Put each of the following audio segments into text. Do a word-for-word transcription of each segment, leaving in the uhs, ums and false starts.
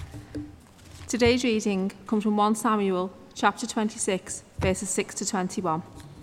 Today's reading comes from First Samuel chapter twenty-six, verses six to twenty-one.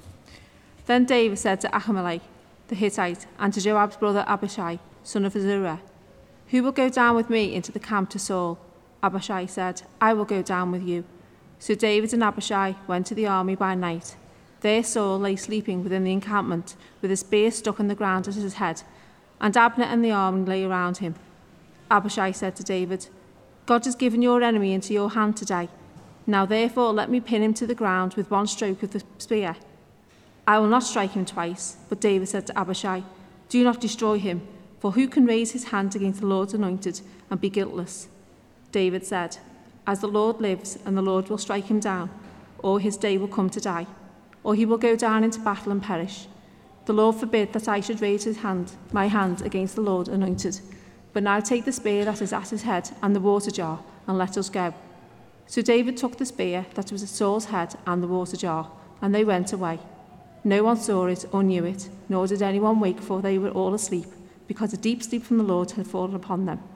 Then David said to Ahimelech the Hittite and to Joab's brother Abishai, son of Zeruiah, "Who will go down with me into the camp to Saul?" Abishai said, "I will go down with you." So David and Abishai went to the army by night. There Saul lay sleeping within the encampment, with his spear stuck in the ground at his head, and Abner and the army lay around him. Abishai said to David, "God has given your enemy into your hand today. Now therefore let me pin him to the ground with one stroke of the spear." "I will not strike him twice." But David said to Abishai, "Do not destroy him, for who can raise his hand against the Lord's anointed and be guiltless?" David said, "As the Lord lives, and the Lord will strike him down, or his day will come to die, or he will go down into battle and perish. The Lord forbid that I should raise his hand, my hand against the Lord anointed. But now take the spear that is at his head and the water jar, and let us go." So David took the spear that was at Saul's head and the water jar, and they went away. No one saw it or knew it, nor did anyone wake, for they were all asleep, because a deep sleep from the Lord had fallen upon them.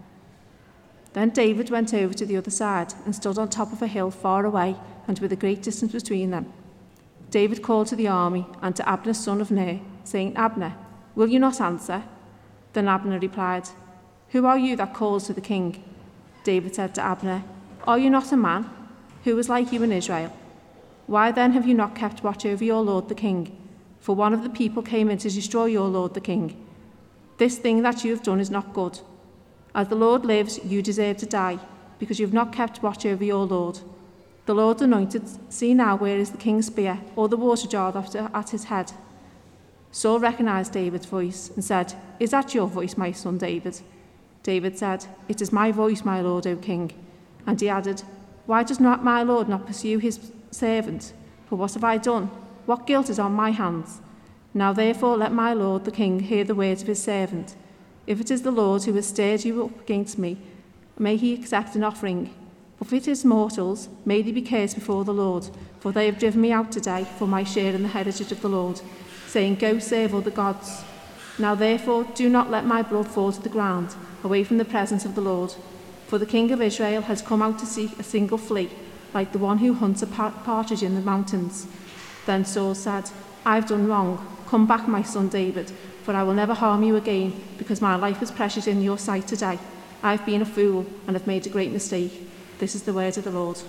Then David went over to the other side and stood on top of a hill far away and with a great distance between them. David called to the army and to Abner son of Ner, saying, "Abner, will you not answer?" Then Abner replied, "Who are you that calls to the king?" David said to Abner, "Are you not a man? Who is like you in Israel? Why then have you not kept watch over your lord the king? For one of the people came in to destroy your lord the king. This thing that you have done is not good. As the Lord lives, you deserve to die, because you have not kept watch over your lord. The Lord anointed, see now where is the king's spear, or the water jar that was at his head?" Saul recognized David's voice and said, "Is that your voice, my son David?" David said, "It is my voice, my lord, O king." And he added, "Why does not my lord not pursue his servant? For what have I done? What guilt is on my hands? Now therefore let my lord the king hear the words of his servant. If it is the Lord who has stirred you up against me, may he accept an offering. But if it is mortals, may they be cursed before the Lord, for they have driven me out today for my share in the heritage of the Lord, saying, 'Go serve other gods.' Now therefore do not let my blood fall to the ground, away from the presence of the Lord. For the king of Israel has come out to seek a single flea, like the one who hunts a partridge in the mountains." Then Saul said, "I have done wrong. Come back, my son David, for I will never harm you again, because my life is precious in your sight today. I have been a fool and have made a great mistake." This is the word of the Lord.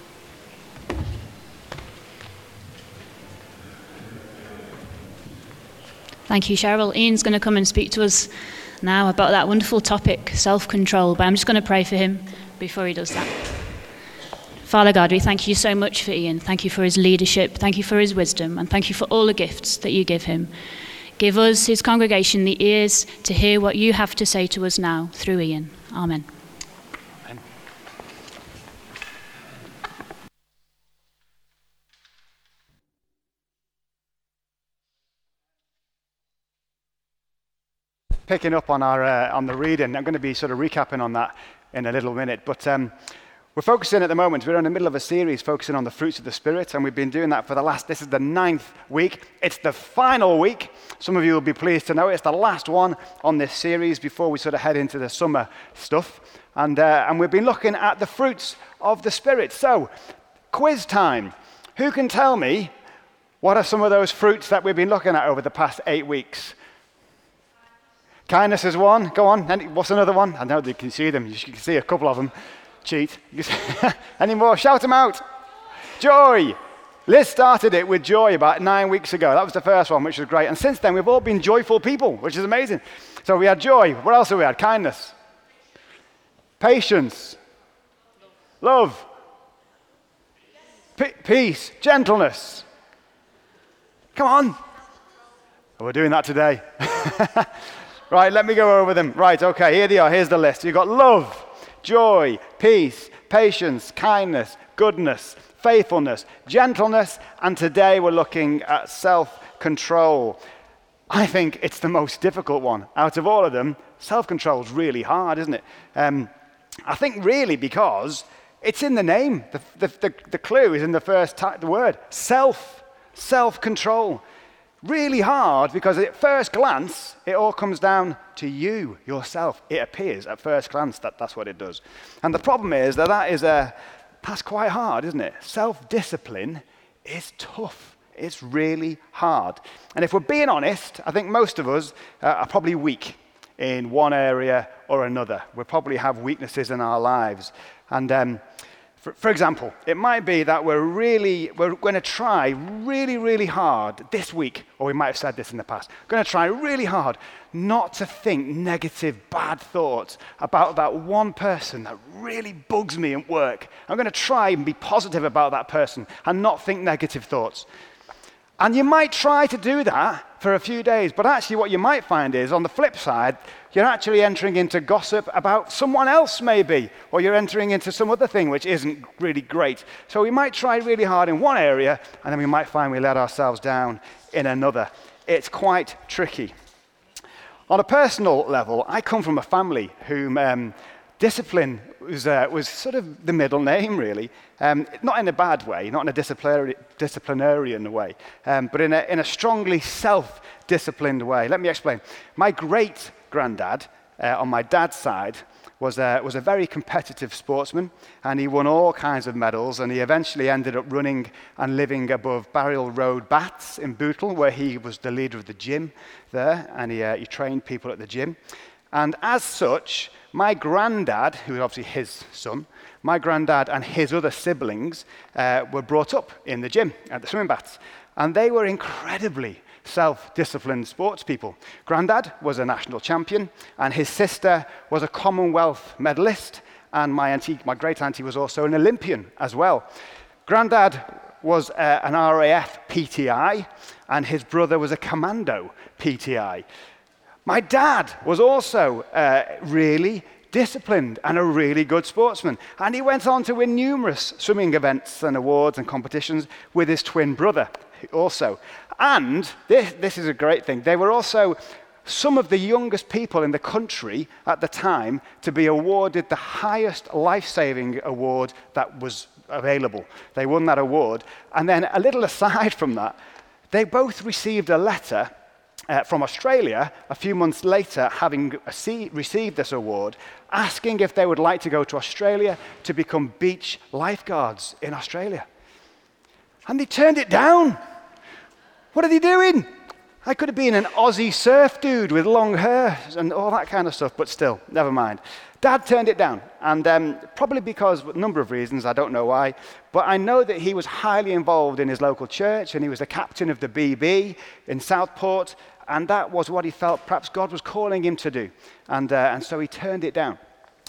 Thank you, Cheryl. Ian's going to come and speak to us now about that wonderful topic, self-control, but I'm just going to pray for him before he does that. Father God, we thank you so much for Ian. Thank you for his leadership. Thank you for his wisdom. And thank you for all the gifts that you give him. Give us, his congregation, the ears to hear what you have to say to us now through Ian. Amen. Amen. Picking up on our uh, on the reading, I'm going to be sort of recapping on that in a little minute, but um, we're focusing at the moment, we're in the middle of a series focusing on the fruits of the Spirit, and we've been doing that for the last, this is the ninth week. It's the final week. Some of you will be pleased to know it's the last one on this series before we sort of head into the summer stuff. And, uh, and we've been looking at the fruits of the Spirit. So, quiz time. Who can tell me what are some of those fruits that we've been looking at over the past eight weeks? Kindness is one. Go on. Any, what's another one? I know you can see them. You can see a couple of them. Cheat. Any more? Shout them out. Joy. Liz started it with joy about nine weeks ago. That was the first one, which was great. And since then, we've all been joyful people, which is amazing. So we had joy. What else have we had? Kindness. Patience. Love. P- peace. Gentleness. Come on. Oh, we're doing that today. Right, let me go over them. Right, okay, here they are. Here's the list. You've got love, joy, peace, patience, kindness, goodness, faithfulness, gentleness, and today we're looking at self-control. I think it's the most difficult one. Out of all of them, self-control is really hard, isn't it? Um, I think really because it's in the name. The, the, the, the clue is in the first t- the word, self, self-control. Really hard because at first glance, it all comes down to you, yourself. It appears at first glance that that's what it does. And the problem is that that is a, that's quite hard, isn't it? Self-discipline is tough. It's really hard. And if we're being honest, I think most of us uh, are probably weak in one area or another. We probably have weaknesses in our lives. And um, for, for example, it might be that we're really, we're going to try really, really hard this week, or we might have said this in the past, we're going to try really hard not to think negative, bad thoughts about that one person that really bugs me at work. I'm going to try and be positive about that person and not think negative thoughts. And you might try to do that for a few days, but actually what you might find is, on the flip side, you're actually entering into gossip about someone else maybe, or you're entering into some other thing which isn't really great. So we might try really hard in one area, and then we might find we let ourselves down in another. It's quite tricky. On a personal level, I come from a family whom um, discipline was, uh, was sort of the middle name, really. Um, not in a bad way, not in a disciplinary, disciplinarian way, um, but in a, in a strongly self-disciplined way. Let me explain. My great-granddad, uh, on my dad's side, was a, was a very competitive sportsman, and he won all kinds of medals, and he eventually ended up running and living above Barrel Road Baths in Bootle, where he was the leader of the gym there, and he, uh, he trained people at the gym. And as such, my granddad, who was obviously his son, my granddad and his other siblings uh, were brought up in the gym at the swimming baths. And they were incredibly self-disciplined sports people. Granddad was a national champion, and his sister was a Commonwealth medalist, and my auntie, my great-auntie was also an Olympian as well. Granddad was uh, an R A F P T I, and his brother was a Commando P T I. My dad was also uh, really disciplined and a really good sportsman. And he went on to win numerous swimming events and awards and competitions with his twin brother also. And this, this is a great thing. They were also some of the youngest people in the country at the time to be awarded the highest life-saving award that was available. They won that award. And then a little aside from that, they both received a letter Uh, from Australia a few months later, having received this award, asking if they would like to go to Australia to become beach lifeguards in Australia. And they turned it down. What are they doing? I could have been an Aussie surf dude with long hair and all that kind of stuff, but still, never mind. Dad turned it down, and um, probably because of a number of reasons, I don't know why, but I know that he was highly involved in his local church, and he was the captain of the B B in Southport, and that was what he felt perhaps God was calling him to do, and, uh, and so he turned it down.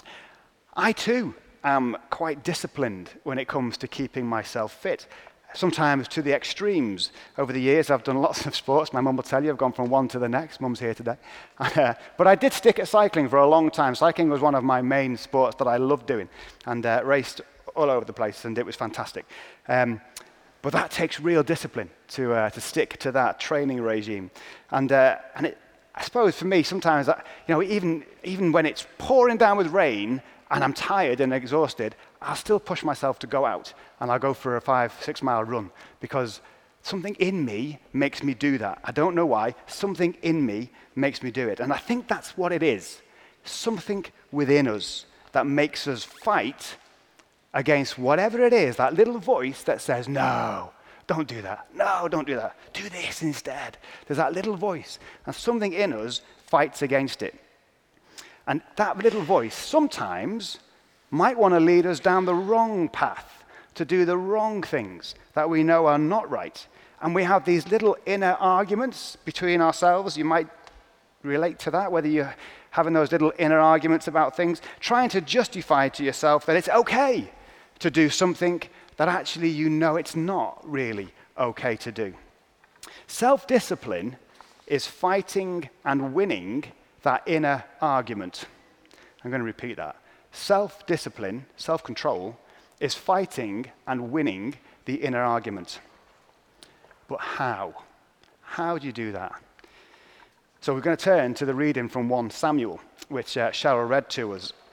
I too am quite disciplined when it comes to keeping myself fit, sometimes to the extremes. Over the years, I've done lots of sports. My mum will tell you, I've gone from one to the next. Mum's here today. Uh, but I did stick at cycling for a long time. Cycling was one of my main sports that I loved doing, and uh, raced all over the place, and it was fantastic. Um, but that takes real discipline to uh, to stick to that training regime. And uh, and it, I suppose for me, sometimes, that, you know, even even when it's pouring down with rain, and I'm tired and exhausted, I'll still push myself to go out, and I'll go for a five, six mile run, because something in me makes me do that. I don't know why. Something in me makes me do it. And I think that's what it is. Something within us that makes us fight against whatever it is, that little voice that says, no, don't do that. No, don't do that. Do this instead. There's that little voice, and something in us fights against it. And that little voice sometimes might want to lead us down the wrong path, to do the wrong things that we know are not right. And we have these little inner arguments between ourselves. You might relate to that, whether you're having those little inner arguments about things, trying to justify to yourself that it's okay to do something that actually you know it's not really okay to do. Self-discipline is fighting and winning that inner argument. I'm going to repeat that. Self-discipline, self-control, is fighting and winning the inner argument. But how? How do you do that? So we're going to turn to the reading from First Samuel, which uh, Cheryl read to us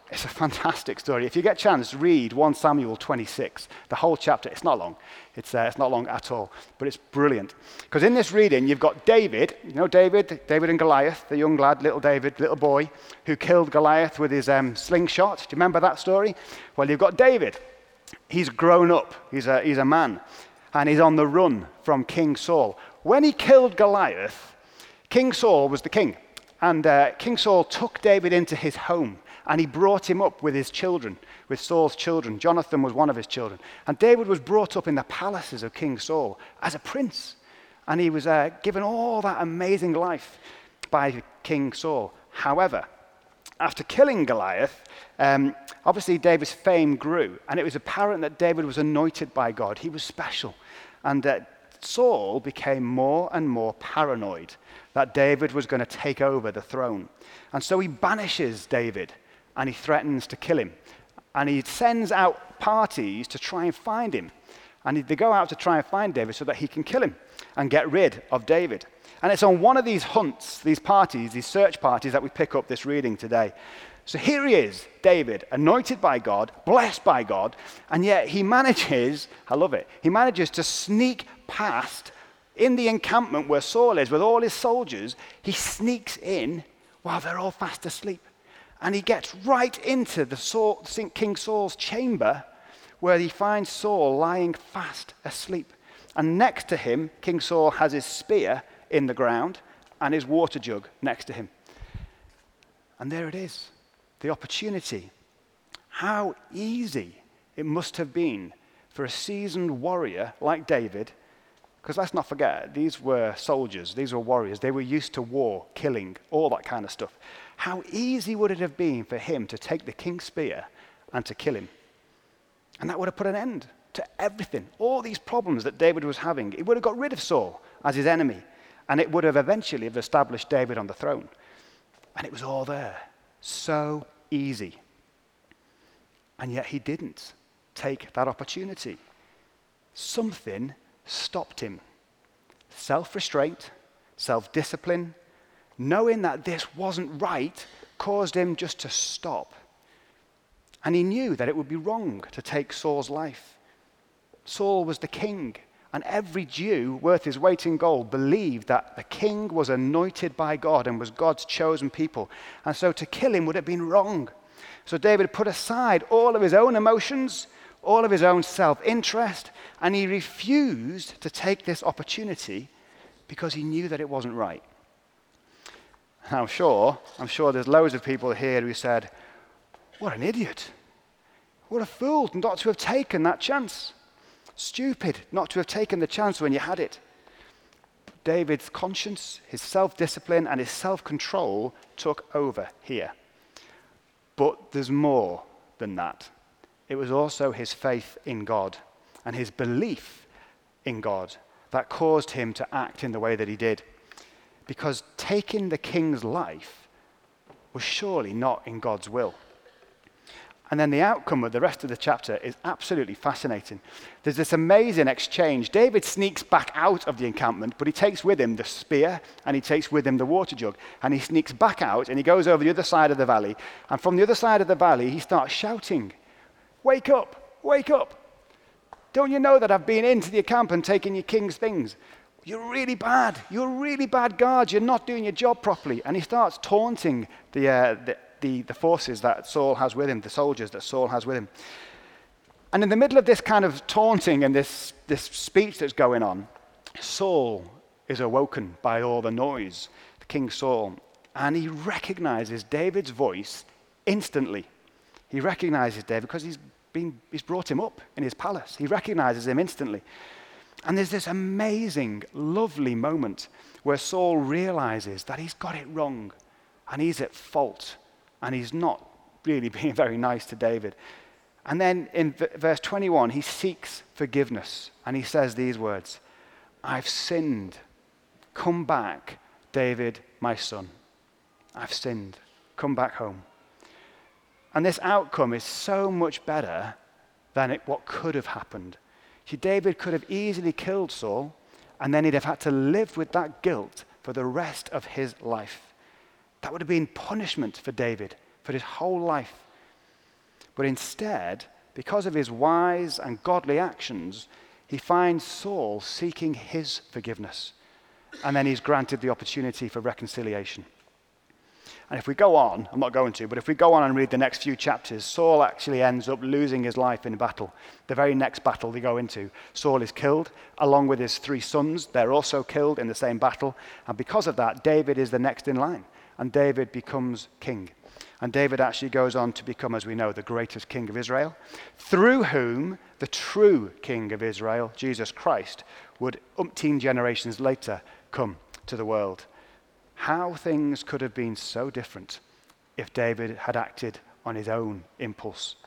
It's a fantastic story. If you get a chance, read First Samuel twenty-six, the whole chapter. It's not long. It's, uh, it's not long at all, but it's brilliant. Because in this reading, you've got David, you know David, David and Goliath, the young lad, little David, little boy, who killed Goliath with his um, slingshot. Do you remember that story? Well, you've got David. He's grown up. He's a, he's a man. And he's on the run from King Saul. When he killed Goliath, King Saul was the king. And uh, King Saul took David into his home. And he brought him up with his children, with Saul's children. Jonathan was one of his children. And David was brought up in the palaces of King Saul as a prince. And he was uh, given all that amazing life by King Saul. However, after killing Goliath, um, obviously David's fame grew. And it was apparent that David was anointed by God. He was special. And uh, Saul became more and more paranoid that David was going to take over the throne. And so he banishes David. And he threatens to kill him. And he sends out parties to try and find him. And they go out to try and find David so that he can kill him and get rid of David. And it's on one of these hunts, these parties, these search parties that we pick up this reading today. So here he is, David, anointed by God, blessed by God, and yet he manages, I love it, he manages to sneak past in the encampment where Saul is with all his soldiers. He sneaks in while they're all fast asleep. And he gets right into the Saul, King Saul's chamber where he finds Saul lying fast asleep. And next to him, King Saul has his spear in the ground and his water jug next to him. And there it is, the opportunity. How easy it must have been for a seasoned warrior like David, because let's not forget, these were soldiers, these were warriors. They were used to war, killing, all that kind of stuff. How easy would it have been for him to take the king's spear and to kill him? And that would have put an end to everything, all these problems that David was having. It would have got rid of Saul as his enemy, and it would have eventually have established David on the throne. And it was all there, so easy. And yet he didn't take that opportunity. Something stopped him. Self-restraint, self-discipline, knowing that this wasn't right caused him just to stop. And he knew that it would be wrong to take Saul's life. Saul was the king, and every Jew worth his weight in gold believed that the king was anointed by God and was God's chosen people. And so to kill him would have been wrong. So David put aside all of his own emotions, all of his own self-interest, and he refused to take this opportunity because he knew that it wasn't right. I'm sure, I'm sure there's loads of people here who said, what an idiot. What a fool not to have taken that chance. Stupid not to have taken the chance when you had it. But David's conscience, his self-discipline, and his self-control took over here. But there's more than that. It was also his faith in God and his belief in God that caused him to act in the way that he did. Because taking the king's life was surely not in God's will. And then the outcome of the rest of the chapter is absolutely fascinating. There's this amazing exchange. David sneaks back out of the encampment, but he takes with him the spear and he takes with him the water jug. And he sneaks back out and he goes over the other side of the valley. And from the other side of the valley, he starts shouting, "Wake up, wake up. Don't you know that I've been into the camp and taken your king's things? You're really bad. You're really bad guards. You're not doing your job properly." And he starts taunting the, uh, the, the, the forces that Saul has with him, the soldiers that Saul has with him. And in the middle of this kind of taunting and this, this speech that's going on, Saul is awoken by all the noise, the King Saul, and he recognizes David's voice instantly. He recognizes David because he's, been, he's brought him up in his palace. He recognizes him instantly. And there's this amazing, lovely moment where Saul realizes that he's got it wrong and he's at fault and he's not really being very nice to David. And then in v- verse twenty-one, he seeks forgiveness and he says these words, "I've sinned. Come back, David, my son. I've sinned. Come back home." And this outcome is so much better than it, what could have happened. See, David could have easily killed Saul, and then he'd have had to live with that guilt for the rest of his life. That would have been punishment for David for his whole life. But instead, because of his wise and godly actions, he finds Saul seeking his forgiveness. And then he's granted the opportunity for reconciliation. And if we go on, I'm not going to, but if we go on and read the next few chapters, Saul actually ends up losing his life in battle. The very next battle they go into, Saul is killed, along with his three sons. They're also killed in the same battle. And because of that, David is the next in line. And David becomes king. And David actually goes on to become, as we know, the greatest king of Israel, through whom the true king of Israel, Jesus Christ, would umpteen generations later come to the world. How things could have been so different if David had acted on his own impulse.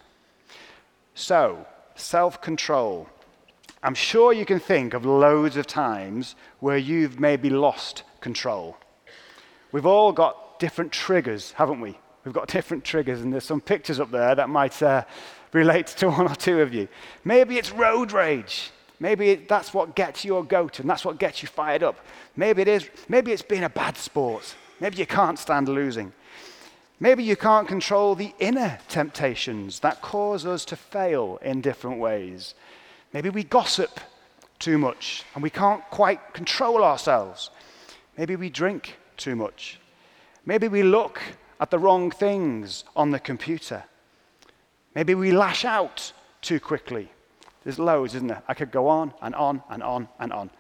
So, self-control. I'm sure you can think of loads of times where you've maybe lost control. We've all got different triggers, haven't we? We've got different triggers, and there's some pictures up there that might uh, relate to one or two of you. Maybe it's road rage. Maybe it, that's what gets your goat, and that's what gets you fired up. Maybe it is. Maybe it's being a bad sport. Maybe you can't stand losing. Maybe you can't control the inner temptations that cause us to fail in different ways. Maybe we gossip too much, and we can't quite control ourselves. Maybe we drink too much. Maybe we look at the wrong things on the computer. Maybe we lash out too quickly. There's loads, isn't there? I could go on and on and on and on.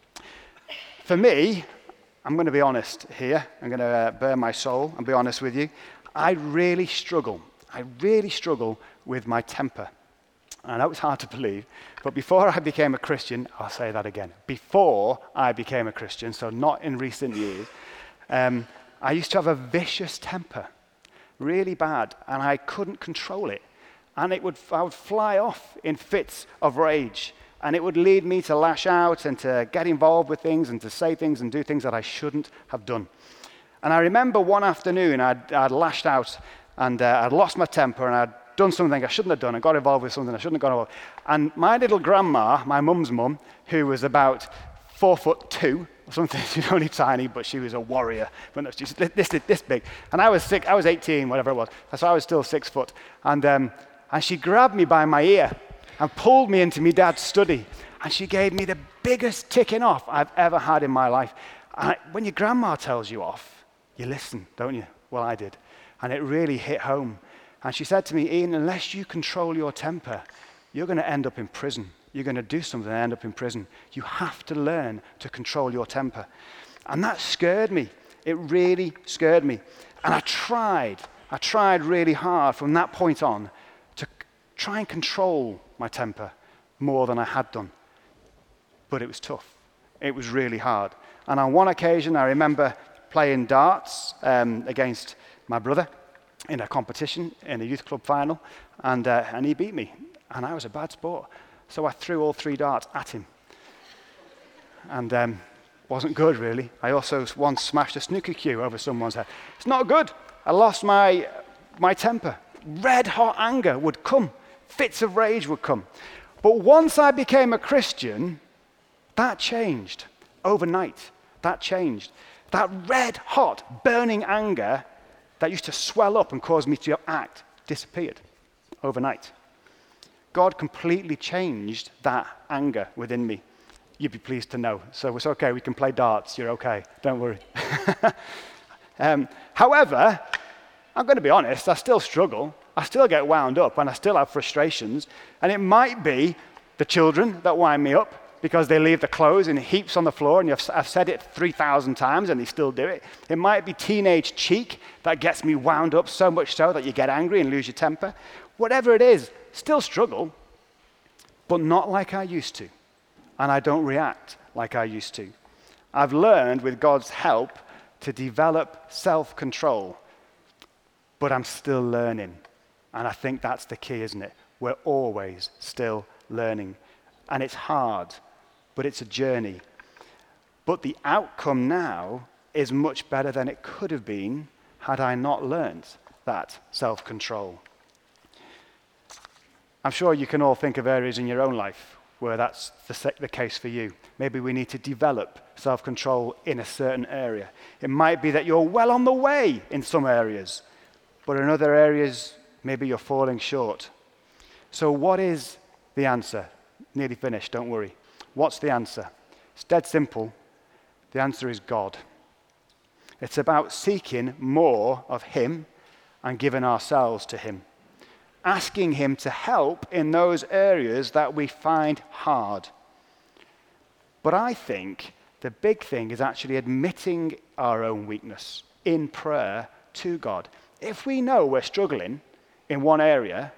For me, I'm going to be honest here. I'm going to uh, bare my soul and be honest with you. I really struggle. I really struggle with my temper. I know it's hard to believe, but before I became a Christian, I'll say that again. Before I became a Christian, so not in recent years, um, I used to have a vicious temper, really bad, and I couldn't control it. And it would, I would fly off in fits of rage. And it would lead me to lash out and to get involved with things and to say things and do things that I shouldn't have done. And I remember one afternoon I'd, I'd lashed out and uh, I'd lost my temper and I'd done something I shouldn't have done. I got involved with something I shouldn't have got involved. And my little grandma, my mum's mum, who was about four foot two or something, she's only tiny, but she was a warrior. But no, she's this, this big. And I was six, I was eighteen, whatever it was. So I was still six foot. And um, And she grabbed me by my ear and pulled me into my dad's study. And she gave me the biggest ticking off I've ever had in my life. And I, when your grandma tells you off, you listen, don't you? Well, I did. And it really hit home. And she said to me, Ian, unless you control your temper, you're going to end up in prison. You're going to do something and end up in prison. You have to learn to control your temper. And that scared me. It really scared me. And I tried. I tried really hard from that point on try and control my temper more than I had done. But it was tough. It was really hard. And on one occasion, I remember playing darts um, against my brother in a competition, in a youth club final, and, uh, and he beat me. And I was a bad sport. So I threw all three darts at him. And um, wasn't good, really. I also once smashed a snooker cue over someone's head. It's not good. I lost my, my temper. Red hot anger would come. Fits of rage would come. But once I became a Christian, that changed. Overnight, that changed. That red hot, burning anger that used to swell up and cause me to act disappeared overnight. God completely changed that anger within me. You'd be pleased to know. So it's okay, we can play darts, you're okay, don't worry. um, however, I'm going to be honest, I still struggle. I still get wound up and I still have frustrations. And it might be the children that wind me up because they leave the clothes in heaps on the floor, and you've, I've said it three thousand times and they still do it. It might be teenage cheek that gets me wound up so much so that you get angry and lose your temper. Whatever it is, still struggle, but not like I used to. And I don't react like I used to. I've learned with God's help to develop self-control, but I'm still learning. And I think that's the key, isn't it? We're always still learning. And it's hard, but it's a journey. But the outcome now is much better than it could have been had I not learned that self-control. I'm sure you can all think of areas in your own life where that's the, the case for you. Maybe we need to develop self-control in a certain area. It might be that you're well on the way in some areas, but in other areas, Maybe you're falling short. So what is the answer? Nearly finished, don't worry. What's the answer? It's dead simple. The answer is God. It's about seeking more of him and giving ourselves to him. Asking him to help in those areas that we find hard. But I think the big thing is actually admitting our own weakness in prayer to God. If we know we're struggling in one area,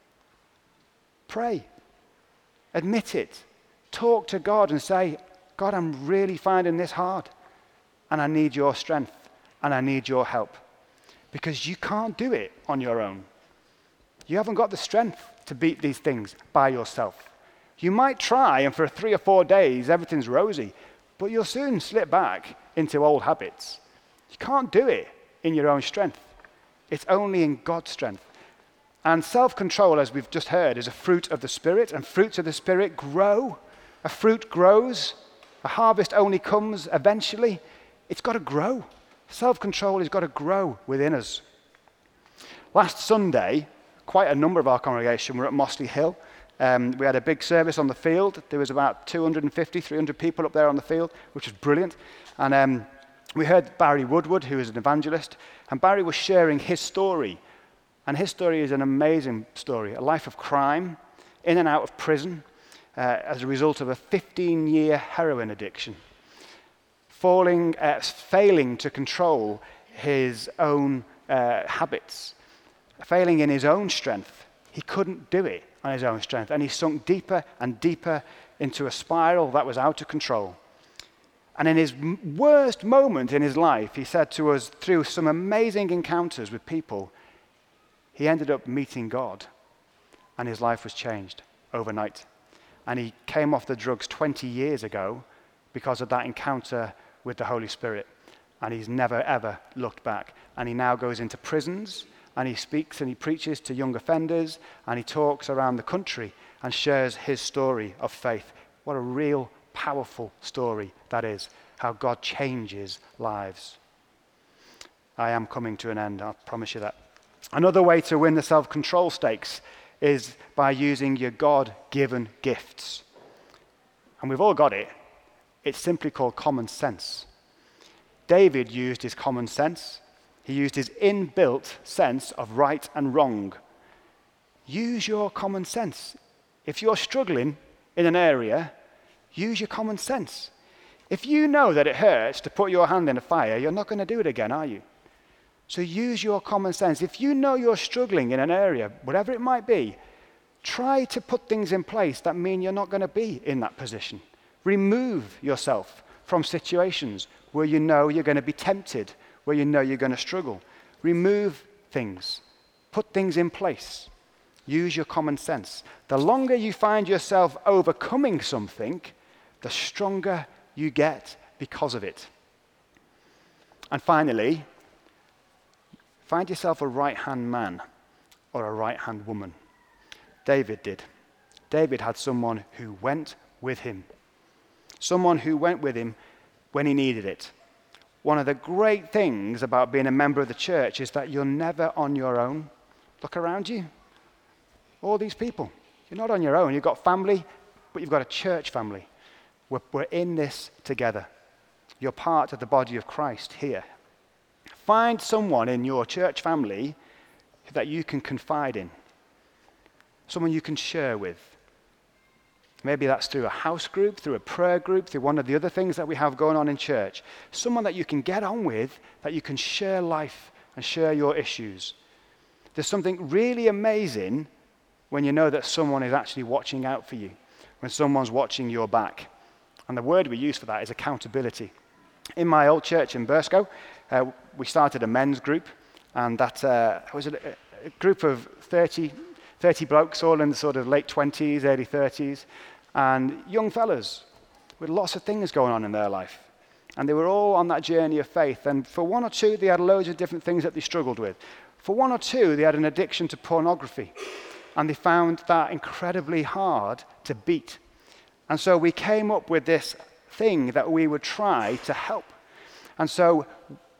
pray. Admit it. Talk to God and say, God, I'm really finding this hard, and I need your strength, and I need your help. Because you can't do it on your own. You haven't got the strength to beat these things by yourself. You might try, and for three or four days, everything's rosy, but you'll soon slip back into old habits. You can't do it in your own strength. It's only in God's strength. And self-control, as we've just heard, is a fruit of the Spirit, and fruits of the Spirit grow. A fruit grows. A harvest only comes eventually. It's got to grow. Self-control has got to grow within us. Last Sunday, quite a number of our congregation were at Mossley Hill. Um, we had a big service on the field. There was about two hundred fifty, three hundred people up there on the field, which was brilliant. And um, we heard Barry Woodward, who is an evangelist, and Barry was sharing his story. And his story is an amazing story, a life of crime, in and out of prison, uh, as a result of a fifteen-year heroin addiction. Falling, uh, failing to control his own uh, habits, failing in his own strength. He couldn't do it on his own strength, and he sunk deeper and deeper into a spiral that was out of control. And in his m- worst moment in his life, he said to us, through some amazing encounters with people, he ended up meeting God, and his life was changed overnight. And he came off the drugs twenty years ago because of that encounter with the Holy Spirit. And he's never, ever looked back. And he now goes into prisons, and he speaks and he preaches to young offenders, and he talks around the country and shares his story of faith. What a real, powerful story that is, how God changes lives. I am coming to an end, I promise you that. Another way to win the self-control stakes is by using your God-given gifts. And we've all got it. It's simply called common sense. David used his common sense. He used his inbuilt sense of right and wrong. Use your common sense. If you're struggling in an area, use your common sense. If you know that it hurts to put your hand in a fire, you're not going to do it again, are you? So use your common sense. If you know you're struggling in an area, whatever it might be, try to put things in place that mean you're not going to be in that position. Remove yourself from situations where you know you're going to be tempted, where you know you're going to struggle. Remove things. Put things in place. Use your common sense. The longer you find yourself overcoming something, the stronger you get because of it. And finally, find yourself a right-hand man or a right-hand woman. David did. David had someone who went with him. Someone who went with him when he needed it. One of the great things about being a member of the church is that you're never on your own. Look around you. All these people. You're not on your own. You've got family, but you've got a church family. We're, we're in this together. You're part of the body of Christ here. Find someone in your church family that you can confide in. Someone you can share with. Maybe that's through a house group, through a prayer group, through one of the other things that we have going on in church. Someone that you can get on with, that you can share life and share your issues. There's something really amazing when you know that someone is actually watching out for you, when someone's watching your back. And the word we use for that is accountability. In my old church in Burscough, uh, we started a men's group, and that uh, was a, a group of thirty, thirty blokes, all in the sort of late twenties, early thirties, and young fellas with lots of things going on in their life. And they were all on that journey of faith. And for one or two, they had loads of different things that they struggled with. For one or two, they had an addiction to pornography. And they found that incredibly hard to beat. And so we came up with this thing that we would try to help. And so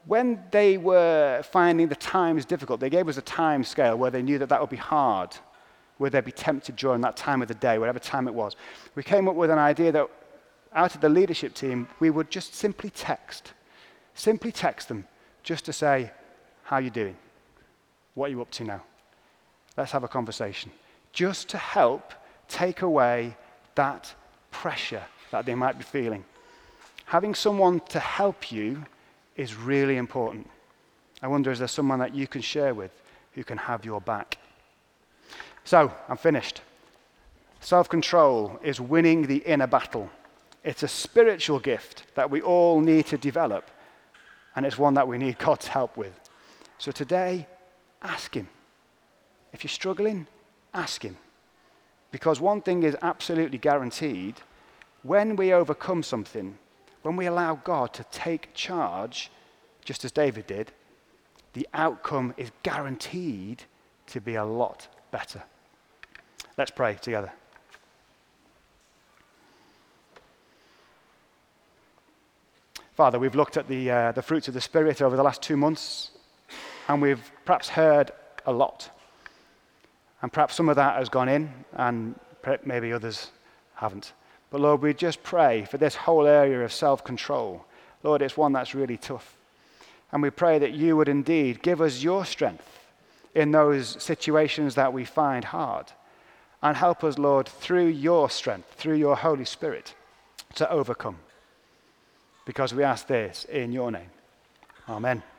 when they were finding the times difficult, they gave us a time scale where they knew that that would be hard, where they'd be tempted during that time of the day, whatever time it was. We came up with an idea that out of the leadership team, we would just simply text. Simply text them just to say, how are you doing? What are you up to now? Let's have a conversation. Just to help take away that pressure that they might be feeling. Having someone to help you is really important. I wonder, is there someone that you can share with who can have your back? So, I'm finished. Self-control is winning the inner battle. It's a spiritual gift that we all need to develop, and it's one that we need God's help with. So today, ask him. If you're struggling, ask him. Because one thing is absolutely guaranteed: when we overcome something, when we allow God to take charge, just as David did, the outcome is guaranteed to be a lot better. Let's pray together. Father, we've looked at the, uh, the fruits of the Spirit over the last two months, and we've perhaps heard a lot. And perhaps some of that has gone in, and maybe others haven't. But Lord, we just pray for this whole area of self-control. Lord, it's one that's really tough. And we pray that you would indeed give us your strength in those situations that we find hard. And help us, Lord, through your strength, through your Holy Spirit, to overcome. Because we ask this in your name. Amen.